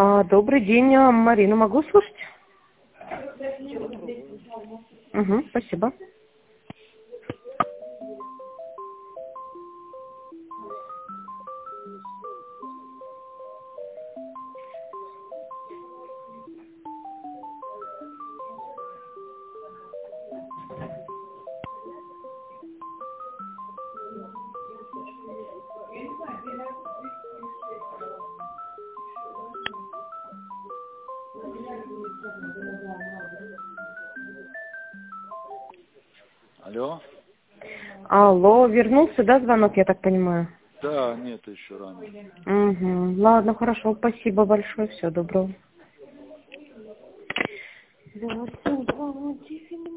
Добрый день, Марину могу слушать? Угу, спасибо. Алло? Алло, вернулся, да, звонок, я так понимаю? Да, нет, еще рано. Угу. Ладно, хорошо, спасибо большое, всего доброго.